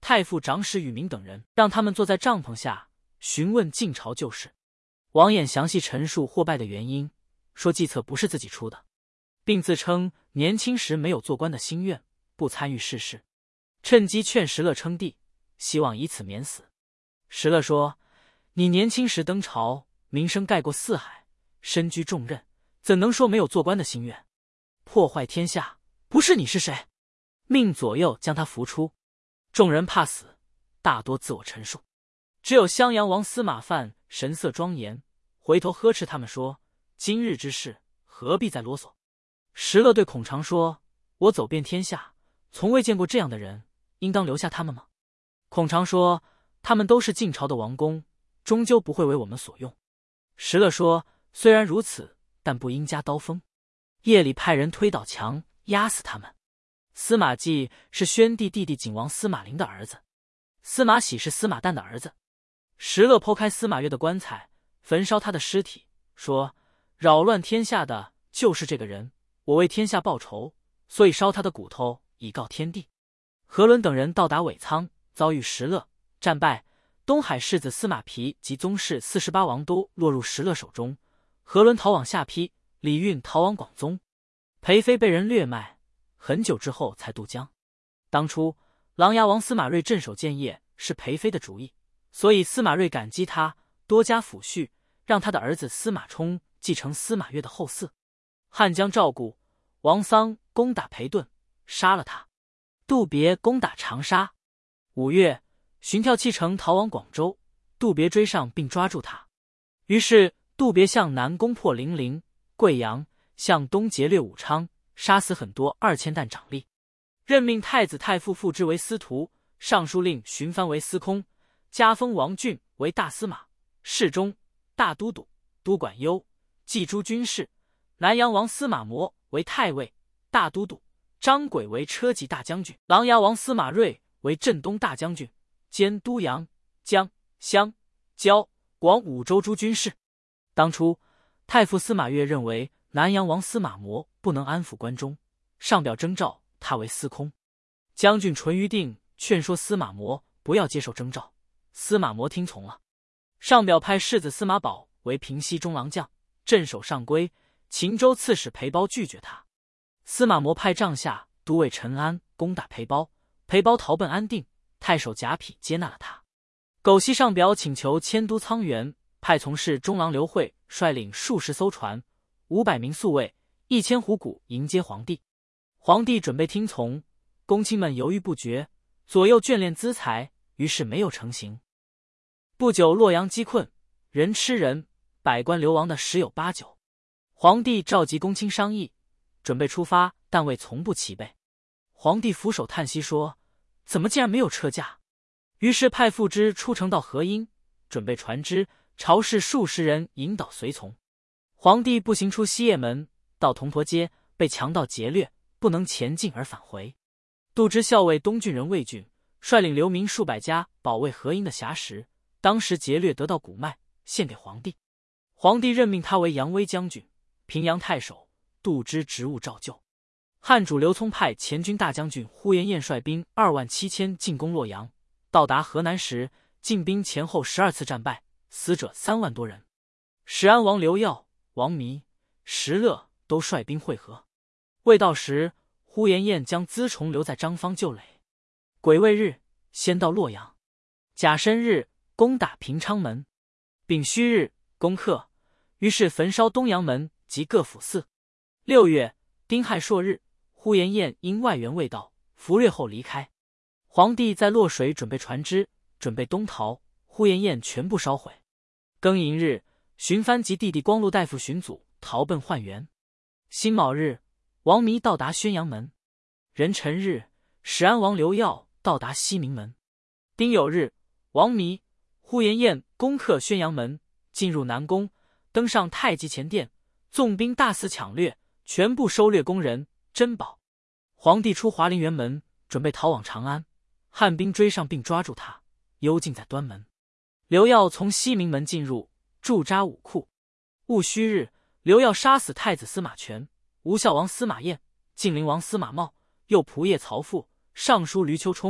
太傅长史宇明等人，让他们坐在帐篷下询问晋朝旧事。王衍详细陈述获败的原因，说计策不是自己出的，并自称年轻时没有做官的心愿，不参与世事，趁机劝石勒称帝，希望以此免死。石勒说：“你年轻时登朝，名声盖过四海，身居重任，怎能说没有做官的心愿？破坏天下，不是你是谁？”命左右将他扶出。众人怕死，大多自我陈述，只有襄阳王司马范神色庄严，回头呵斥他们说：“今日之事，何必再啰嗦？”石勒对孔常说：“我走遍天下，从未见过这样的人，应当留下他们吗？”孔常说：“他们都是晋朝的王公，终究不会为我们所用。”石勒说：“虽然如此，但不应加刀锋。”夜里派人推倒墙，压死他们。司马继是宣帝弟弟景王司马麟的儿子，司马喜是司马旦的儿子。石勒剖开司马越的棺材，焚烧他的尸体，说：“扰乱天下的就是这个人，我为天下报仇，所以烧他的骨头以告天地。”何伦等人到达尾仓，遭遇石勒，战败。东海世子司马丕及宗室四十八王都落入石勒手中，何伦逃往下邳，李运逃往广宗，裴妃被人掠卖，很久之后才渡江。当初琅琊王司马睿镇守建业是裴妃的主意，所以司马睿感激他，多加抚恤，让他的儿子司马冲继承司马越的后嗣。汉将赵固、王桑攻打裴顿，杀了他。杜别攻打长沙。五月，荀跳弃城逃往广州，杜别追上并抓住他。于是杜别向南攻破零陵、贵阳，向东劫掠武昌，杀死很多二千担长吏，任命太子太傅傅之为司徒，尚书令荀藩为司空，加封王浚为大司马、侍中、大都督、都管攸、冀诸军事。南阳王司马模为太尉、大都督，张轨为车骑大将军，琅琊王司马睿为镇东大将军，兼都阳、江、襄、交、广五州诸军事。当初太傅司马越认为南阳王司马模不能安抚关中，上表征召他为司空。将军淳于定劝说司马模不要接受征召，司马模听从了。上表派世子司马宝为平西中郎将，镇守上邽。秦州刺史裴褒拒绝他。司马模派帐下都尉陈安攻打裴褒，裴褒逃奔安定，太守贾痞接纳了他。苟系上表请求迁都沧源，派从事中郎刘惠率领数十艘船、五百名宿卫、一千虎鼓迎接皇帝。皇帝准备听从，公卿们犹豫不决，左右眷恋资财，于是没有成行。不久，洛阳饥困，人吃人，百官流亡的十有八九。皇帝召集公卿商议，准备出发，但未从不齐备。皇帝俯首叹息说：“怎么竟然没有车驾？”于是派傅之出城到河阴，准备船只，朝士数十人引导随从。皇帝步行出西掖门，到铜驼街，被强盗劫掠，不能前进而返回。杜之校尉东郡人魏郡率领流民数百家保卫河阴的峡石，当时劫掠得到古脉，献给皇帝。皇帝任命他为扬威将军、平阳太守，杜之职务照旧。汉主刘聪派前军大将军呼延晏率兵二万七千进攻洛阳，到达河南时，进兵前后十二次战败，死者三万多人。始安王刘耀、王弥、石勒都率兵会合。未到时，呼延晏将辎重留在张方旧垒。癸未日，先到洛阳。甲申日，攻打平昌门。丙戌日，攻克。于是焚烧东阳门及各府寺。六月，丁亥朔日，呼延晏因外援未到，俘掠后离开。皇帝在洛水准备船只，准备东逃，呼延晏全部烧毁。庚寅日，荀藩及弟弟光禄大夫荀祖逃奔焕元。辛卯日，王弥到达宣阳门。壬辰日，始安王刘耀到达西明门。丁酉日，王弥、呼延晏攻克宣阳门，进入南宫，登上太极前殿，纵兵大肆抢掠，全部收掠工人、珍宝。皇帝出华林园门，准备逃往长安，汉兵追上并抓住他，幽禁在端门。刘耀从西明门进入，驻扎武库。戊戌日，刘耀杀死太子司马权、吴孝王司马彦、晋陵王司马茂、右仆射曹父、尚书闾丘冲、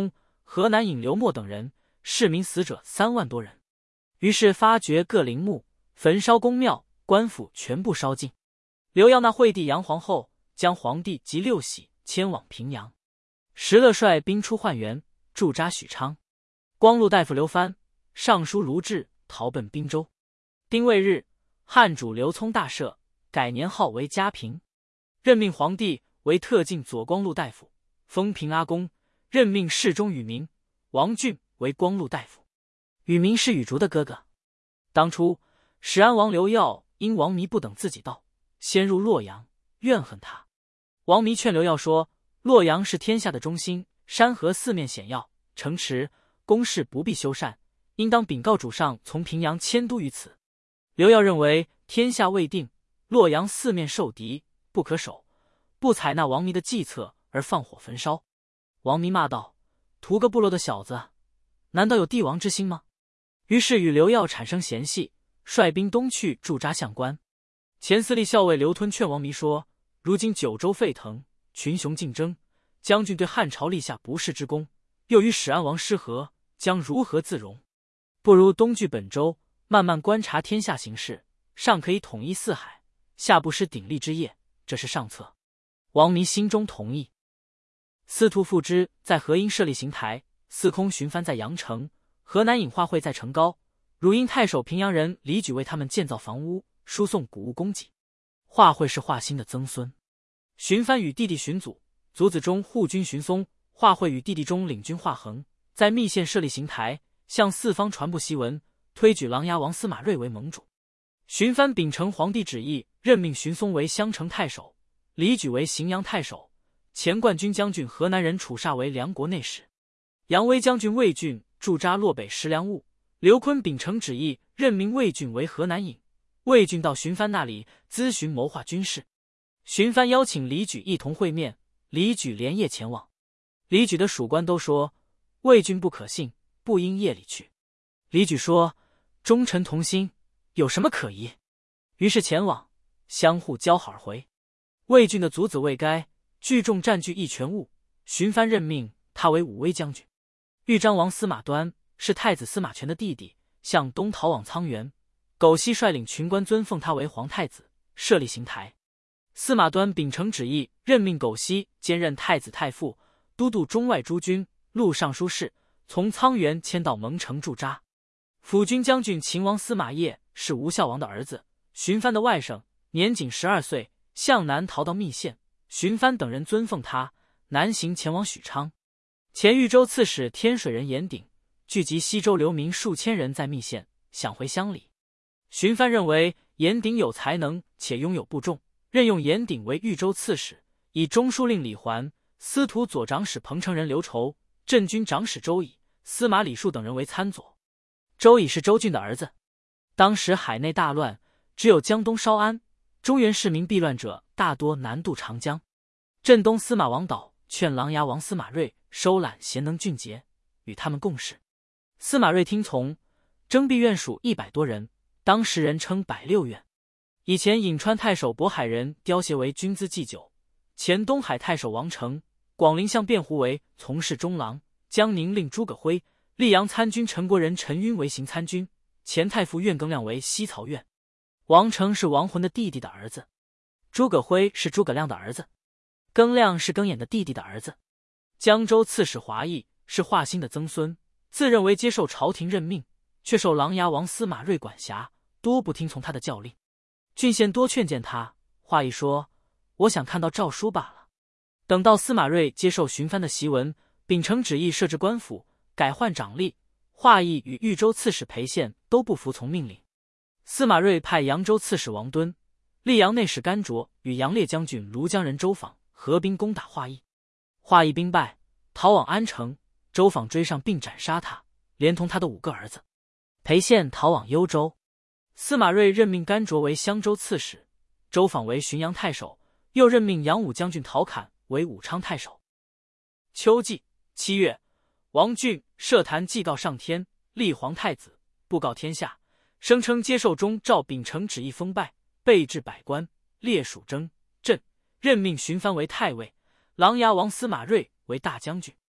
河南尹刘默等人，市民死者三万多人。于是发掘各陵墓，焚烧宫庙，官府全部烧尽。刘耀纳惠帝杨皇后，将皇帝及六喜迁往平阳。石勒率兵出焕元，驻扎许昌。光禄大夫刘藩、尚书卢志逃奔滨州。丁未日，汉主刘聪大赦，改年号为嘉平，任命皇帝为特进左光禄大夫，封平阿公，任命侍中宇明、王俊为光禄大夫。宇明是宇竹的哥哥。当初始安王刘耀因王弥不等自己到，先入洛阳，怨恨他。王弥劝刘耀说，洛阳是天下的中心，山河四面险要，城池宫室不必修缮，应当禀告主上从平阳迁都于此。刘耀认为天下未定，洛阳四面受敌，不可守，不采纳王弥的计策而放火焚烧。王弥骂道，图个部落的小子，难道有帝王之心吗？于是与刘耀产生嫌隙，率兵东去驻扎相关。前司隶校尉刘吞劝王弥说，如今九州沸腾，群雄竞争，将军对汉朝立下不世之功，又与始安王失和，将如何自容？不如东据本州，慢慢观察天下形势，上可以统一四海，下不失鼎立之业，这是上策。王弥心中同意。司徒傅之在河阴设立行台，司空荀藩在阳城，河南尹化会在成高，汝阴太守平阳人李举为他们建造房屋，输送谷物供给。化会是华歆的曾孙。荀藩与弟弟荀祖、祖子中护军荀松，化会与弟弟中领军华衡，在密县设立行台，向四方传布檄文，推举琅琊王司马睿为盟主。荀藩秉承皇帝旨意，任命荀松为襄城太守，李举为荥阳太守，前冠军将军河南人楚煞为梁国内史。杨威将军魏俊驻扎洛北食粮务，刘琨秉承旨意，任命魏俊为河南尹。魏俊到荀藩那里咨询谋划军事。荀藩邀请李举一同会面，李举连夜前往。李举的属官都说魏俊不可信，不应夜里去。李举说，忠臣同心，有什么可疑？于是前往，相互交好而回。魏俊的祖子魏该聚众占据一权物，荀藩任命他为武威将军。豫章王司马端是太子司马权的弟弟，向东逃往沧源。苟晞率领群官尊奉他为皇太子，设立行台。司马端秉承旨意，任命苟晞兼任太子太傅，都督中外诸军，录尚书事，从沧源迁到蒙城驻扎。辅军将军秦王司马业是吴孝王的儿子，荀藩的外甥，年仅十二岁，向南逃到密县，荀藩等人尊奉他，南行前往许昌。前豫州刺史天水人严鼎聚集西州流民数千人在密县，想回乡里。荀藩认为严鼎有才能且拥有部众，任用严鼎为豫州刺史，以中书令李环、司徒左长史彭城人刘稠、镇军长史周乙、司马李树等人为参佐。周乙是周俊的儿子。当时海内大乱，只有江东稍安，中原市民避乱者大多南渡长江。镇东司马王导劝琅琊王司马睿收揽贤能俊杰，与他们共事。司马睿听从，征辟院属一百多人，当时人称百六院。以前颍川太守渤海人刁协为军资祭酒，前东海太守王成、广陵相卞胡为从事中郎，江宁令诸葛辉、溧阳参军陈国人陈晕为行参军，前太傅苑庚亮为西曹院。王成是王浑的弟弟的儿子，诸葛辉是诸葛亮的儿子，庚亮是庚衍的弟弟的儿子。江州刺史华义是华歆的曾孙，自认为接受朝廷任命，却受琅琊王司马睿管辖，多不听从他的教令。郡县多劝谏他，华义说，我想看到诏书罢了。等到司马睿接受荀藩的檄文，秉承旨意设置官府，改换长吏，华义与豫州刺史裴宪都不服从命令。司马睿派扬州刺史王敦、溧阳内史甘卓与杨烈将军庐江人周访合兵攻打华义。华义兵败，逃往安城，周访追上并斩杀他，连同他的五个儿子。裴宪逃往幽州。司马睿任命甘卓为襄州刺史，周访为浔阳太守，又任命扬武将军陶侃为武昌太守。秋季七月，王俊设坛祭告上天，立皇太子，布告天下，声称接受中诏秉承旨意封拜，备置百官，列属征镇，任命荀藩为太尉，琅琊王司马睿为大将军。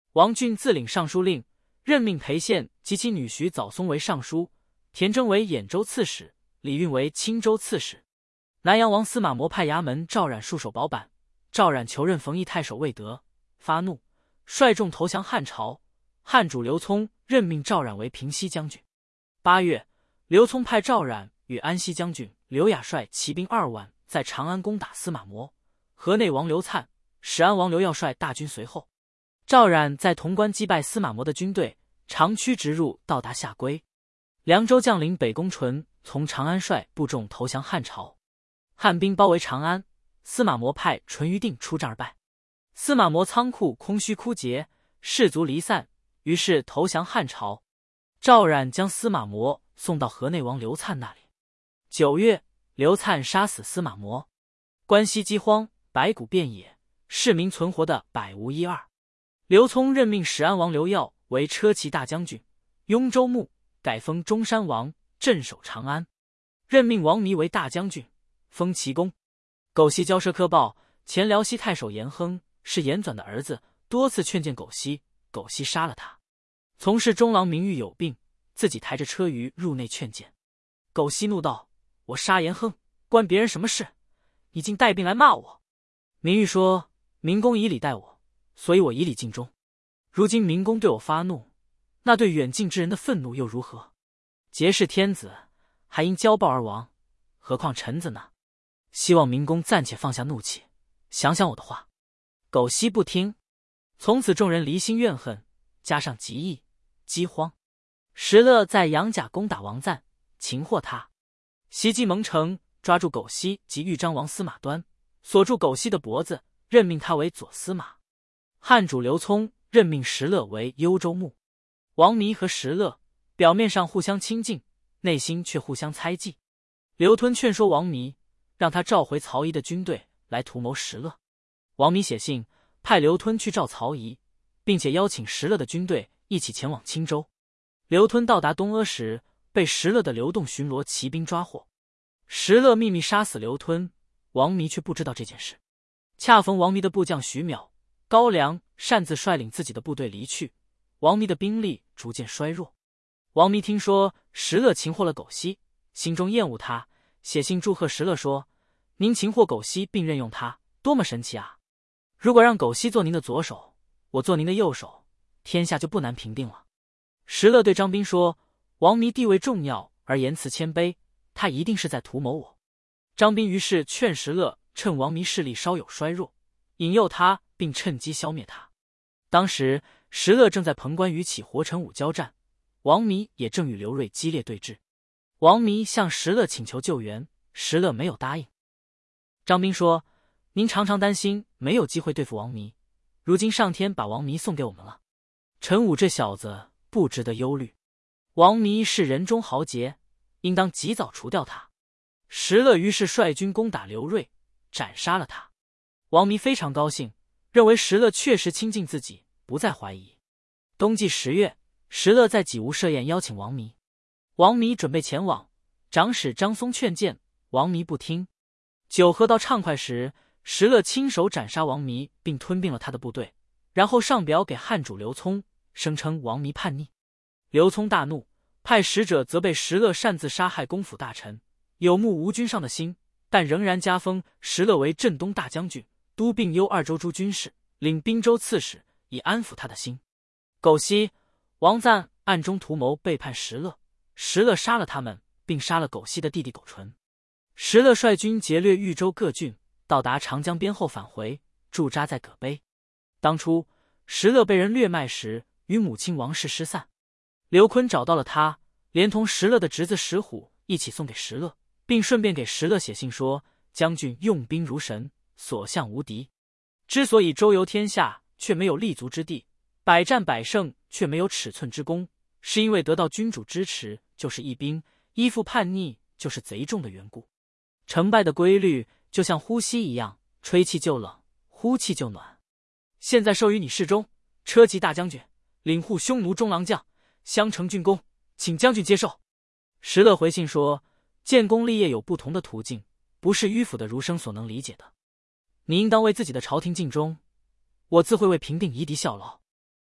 王俊自领尚书令，任命裴宪及其女婿早松为尚书，田征为兖州刺史，李运为青州刺史。南阳王司马模派衙门赵冉戍守保坂，赵冉求任冯翊太守未得，发怒，率众投降汉朝。汉主刘聪任命赵冉为平西将军。八月，刘聪派赵冉与安西将军刘雅率骑兵二万在长安攻打司马模，河内王刘粲、始安王刘耀率大军随后。赵冉在潼关击败司马模的军队，长驱直入，到达下归。凉州将领北宫纯从长安率部众投降汉朝，汉兵包围长安，司马模派淳于定出战而败。司马模仓库空虚枯竭，士卒离散，于是投降汉朝。赵冉将司马模送到河内王刘粲那里。九月，刘粲杀死司马模，关西饥荒，百谷遍野，市民存活的百无一二。刘聪任命始安王刘耀为车骑大将军、雍州牧，改封中山王，镇守长安。任命王弥为大将军，封齐公。苟晞交涉科报，前辽西太守严亨是严纂的儿子，多次劝谏苟晞，苟晞杀了他。从事中郎明玉有病，自己抬着车舆入内劝谏。苟晞怒道：“我杀严亨，关别人什么事？你竟带病来骂我！”明玉说：“明公以礼待我，所以我以礼尽忠。如今明公对我发怒，那对远近之人的愤怒又如何？桀是天子，还因骄暴而亡，何况臣子呢？希望明公暂且放下怒气，想想我的话。”苟晞不听。从此众人离心怨恨，加上疾疫、饥荒。石勒在杨甲攻打王粲，擒获他，袭击蒙城，抓住苟晞及豫章王司马端，锁住苟晞的脖子，任命他为左司马。汉主刘聪任命石勒为幽州牧。王弥和石勒表面上互相亲近，内心却互相猜忌。刘吞劝说王弥，让他召回曹仪的军队来图谋石勒。王弥写信派刘吞去召曹仪，并且邀请石勒的军队一起前往青州。刘吞到达东阿时，被石勒的流动巡逻骑兵抓获。石勒秘密杀死刘吞，王弥却不知道这件事。恰逢王弥的部将徐邈、高梁擅自率领自己的部队离去，王弥的兵力逐渐衰弱。王弥听说石勒擒获了苟晞，心中厌恶他，写信祝贺石勒说：“您擒获苟晞并任用他，多么神奇啊！如果让苟晞做您的左手，我做您的右手，天下就不难平定了。”石勒对张宾说：“王弥地位重要而言辞谦卑，他一定是在图谋我。”张宾于是劝石勒趁王弥势力稍有衰弱，引诱他，并趁机消灭他。当时石勒正在潼关与起活陈武交战，王弥也正与刘瑞激烈对峙。王弥向石勒请求救援，石勒没有答应。张宾说：“您常常担心没有机会对付王弥，如今上天把王弥送给我们了。陈武这小子不值得忧虑，王弥是人中豪杰，应当及早除掉他。”石勒于是率军攻打刘瑞，斩杀了他。王弥非常高兴，认为石勒确实亲近自己，不再怀疑。冬季十月，石勒在济无设宴邀请王弥，王弥准备前往，长史张松劝谏，王弥不听。酒喝到畅快时，石勒亲手斩杀王弥，并吞并了他的部队，然后上表给汉主刘聪，声称王弥叛逆。刘聪大怒，派使者责备石勒擅自杀害公府大臣，有慕吴军上的心，但仍然加封石勒为镇东大将军、都并幽二州诸军事，领滨州刺史，以安抚他的心。苟晞、王粲暗中图谋背叛石勒，石勒杀了他们，并杀了苟晞的弟弟苟纯。石勒率军劫掠豫州各郡，到达长江边后返回，驻扎在葛碑。当初石勒被人掠卖时，与母亲王氏失散。刘琨找到了他，连同石勒的侄子石虎一起送给石勒，并顺便给石勒写信说：“将军用兵如神，所向无敌。之所以周游天下却没有立足之地，百战百胜却没有尺寸之功，是因为得到君主支持就是义兵，依附叛逆就是贼众的缘故。成败的规律就像呼吸一样，吹气就冷，呼气就暖。现在授予你侍中、车骑大将军，领护匈奴中郎将，襄城郡公，请将军接受。”石勒回信说：“建功立业有不同的途径，不是迂腐的儒生所能理解的。你应当为自己的朝廷尽忠，我自会为平定夷狄效劳。”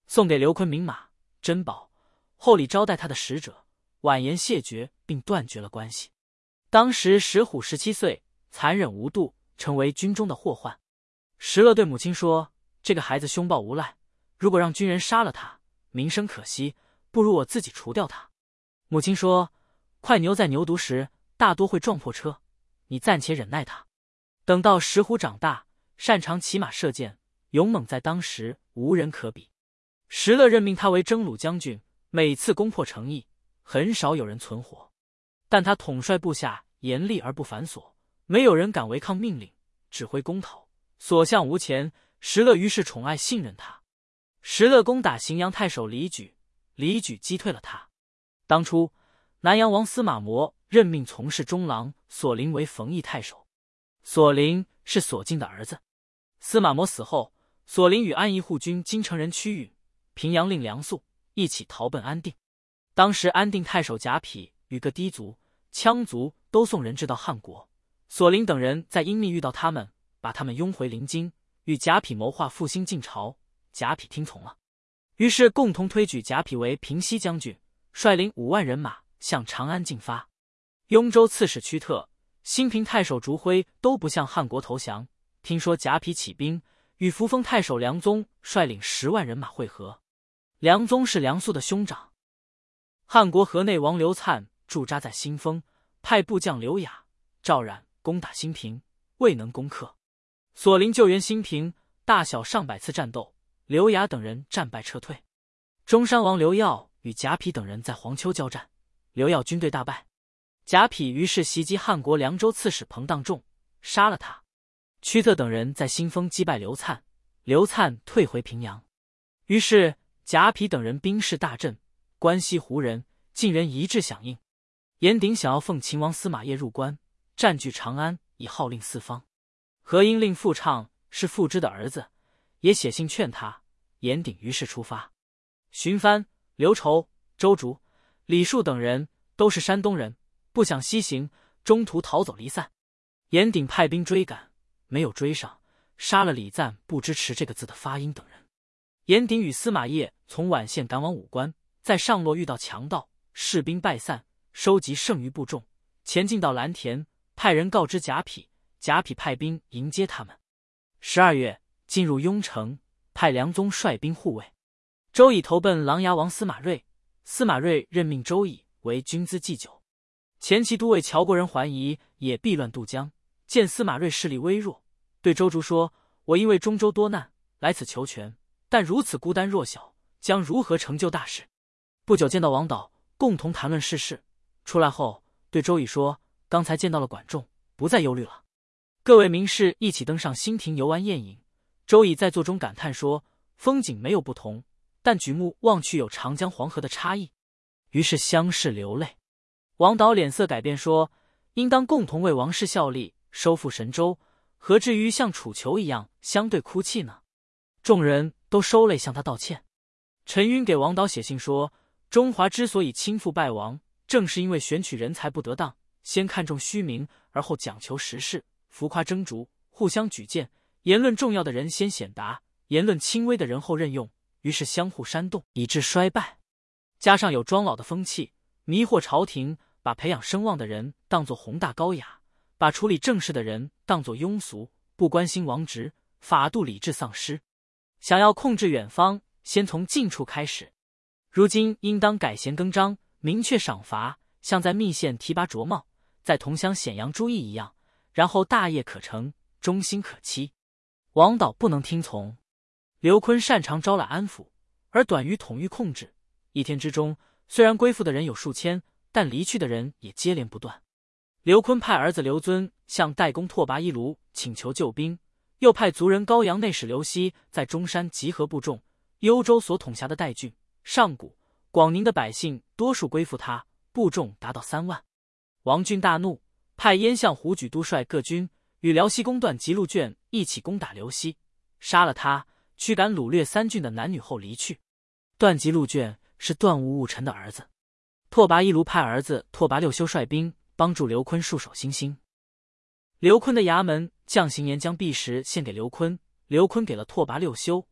送给刘坤名马、珍宝，厚礼招待他的使者，婉言谢绝，并断绝了关系。当时石虎十七岁，残忍无度，成为军中的祸患。石勒对母亲说：“这个孩子凶暴无赖，如果让军人杀了他，名声可惜，不如我自己除掉他。”母亲说：“快牛在牛犊时，大多会撞破车，你暂且忍耐他。等到石虎长大，擅长骑马射箭，勇猛在当时无人可比。”石勒任命他为征虏将军，每次攻破城邑，很少有人存活。但他统帅部下严厉而不繁琐，没有人敢违抗命令，指挥攻讨，所向无前。石勒于是宠爱信任他。石勒攻打荥阳太守李举，李举击退了他。当初南阳王司马模任命从事中郎索林为冯邑太守，索林是索敬的儿子。司马模死后，索林与安邑护军金城人屈允、平阳令梁肃一起逃奔安定。当时安定太守贾痞与各氐族、羌族都送人质到汉国，索林等人在阴密遇到他们，把他们拥回临津，与贾痞谋划复兴晋朝。贾痞听从了，于是共同推举贾痞为平西将军，率领五万人马向长安进发。雍州刺史屈特、兴平太守烛辉都不向汉国投降，听说贾痞起兵，与扶风太守梁宗率领十万人马会合。梁宗是梁肃的兄长。汉国河内王刘粲驻扎在新丰，派部将刘雅、赵冉攻打新平，未能攻克。索林救援新平，大小上百次战斗，刘雅等人战败撤退。中山王刘耀与贾痞等人在黄丘交战，刘耀军队大败。贾痞于是袭击汉国凉州刺史彭当仲，杀了他。屈特等人在新丰击败刘粲，刘粲退回平阳。于是贾痞等人兵势大振，关西胡人、晋人一致响应。严鼎想要奉秦王司马业入关，占据长安，以号令四方。何英令傅畅是傅芝的儿子，也写信劝他。严鼎于是出发。荀藩、刘稠、周竺、李树等人都是山东人，不想西行，中途逃走离散。严鼎派兵追赶，没有追上，杀了李赞不支持这个字的发音等人。严鼎与司马业从宛县赶往武关，在上洛遇到强盗，士兵败散，收集剩余部众，前进到蓝田，派人告知贾痞，贾痞派兵迎接他们。十二月进入雍城，派梁宗率兵护卫。周乙投奔琅琊王司马睿，司马睿任命周乙为军资祭酒。前期都尉乔国人桓仪也避乱渡江，见司马睿势力微弱，对周竺说：“我因为中州多难，来此求全，但如此孤单弱小，将如何成就大事？”不久见到王导，共同谈论世事。出来后对周乙说：“刚才见到了管仲，不再忧虑了。”各位名士一起登上新亭游玩宴饮。周乙在座中感叹说：“风景没有不同，但举目望去有长江黄河的差异。”于是相视流泪。王导脸色改变说：“应当共同为王室效力，收复神州，何至于像楚囚一样相对哭泣呢？”众人都收泪向他道歉。陈晕给王导写信说：“中华之所以倾覆败亡，正是因为选取人才不得当，先看重虚名，而后讲求实事，浮夸争逐，互相举荐，言论重要的人先显达，言论轻微的人后任用，于是相互煽动，以致衰败。加上有庄老的风气，迷惑朝廷，把培养声望的人当作宏大高雅，把处理政事的人当作庸俗，不关心王职，法度理智丧失。想要控制远方，先从近处开始。如今应当改弦更张，明确赏罚，像在密县提拔卓茂，在同乡显扬诸义一样，然后大业可成，忠心可期。”王导不能听从。刘琨擅长招揽安抚，而短于统御控制。一天之中，虽然归附的人有数千，但离去的人也接连不断。刘琨派儿子刘遵向代公拓跋一卢请求救兵，又派族人高阳内史刘熙在中山集合部众。幽州所统辖的代郡、上谷、广宁的百姓多数归附他，部众达到三万。王俊大怒，派燕相胡举督率各军与辽西公段吉路卷一起攻打刘熙，杀了他，驱赶掳掠三郡的男女后离去。段吉路卷是段无务臣的儿子。拓跋一卢派儿子拓跋六修率兵帮助刘琨戍守新兴。刘琨的衙门将行沿将璧石献给刘琨，刘琨给了拓跋六修。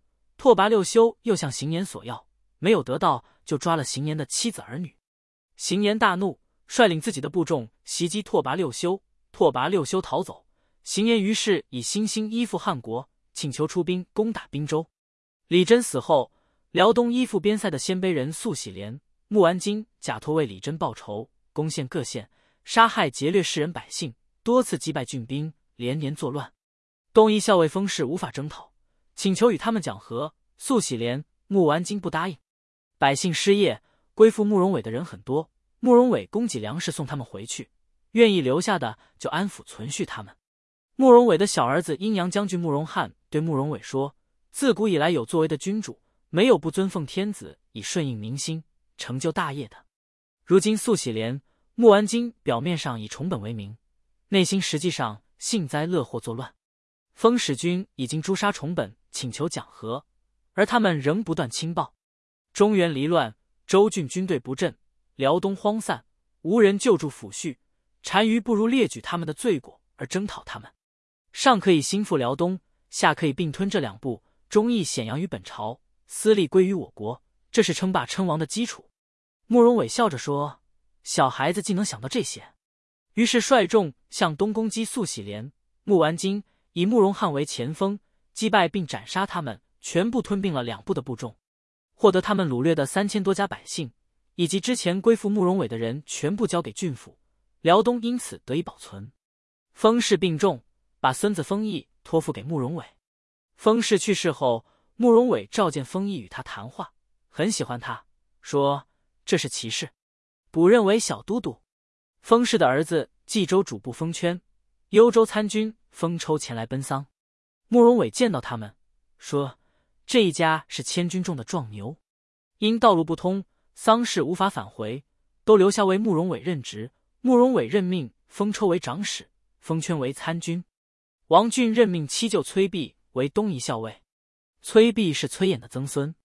拓跋六修又向邢年索要，没有得到，就抓了邢年的妻子儿女。邢年大怒，率领自己的部众袭击拓跋六修，拓跋六修逃走。邢年于是以新兴依附汉国，请求出兵攻打滨州。李真死后，辽东依附边塞的鲜卑人素喜连、穆完金假托为李真报仇，攻陷各县，杀害劫掠士人百姓，多次击败郡兵，连年作乱。东夷校尉封氏无法征讨，请求与他们讲和，素喜连、穆完金不答应。百姓失业，归附慕容伟的人很多，慕容伟供给粮食送他们回去，愿意留下的就安抚存续他们。慕容伟的小儿子阴阳将军慕容翰对慕容伟说，自古以来有作为的君主，没有不尊奉天子以顺应民心成就大业的。如今素喜连、穆完金表面上以崇本为名，内心实际上幸灾乐祸作乱。封使君已经诛杀崇本，请求讲和，而他们仍不断轻暴。中原离乱，州郡军队不振，辽东荒散，无人救助抚恤，单于不如列举他们的罪过而征讨他们。上可以兴复辽东，下可以并吞这两部，忠义显扬于本朝，私利归于我国，这是称霸称王的基础。慕容伟笑着说，小孩子竟能想到这些。于是率众向东攻击素喜连、穆完金，以慕容翰为前锋，击败并斩杀他们，全部吞并了两部的部众，获得他们掳掠的三千多家百姓，以及之前归附慕容伟的人全部交给郡府，辽东因此得以保存。封氏病重，把孙子封邑托付给慕容伟。封氏去世后，慕容伟召见封邑与他谈话，很喜欢他，说这是奇事，补任为小都督。封氏的儿子冀州主簿封圈、幽州参军封抽前来奔丧。慕容伟见到他们，说这一家是千军中的壮牛，因道路不通，丧事无法返回，都留下为慕容伟任职。慕容伟任命封抽为长史，封圈为参军。王俊任命七舅崔弼为东夷校尉。崔弼是崔琰的曾孙。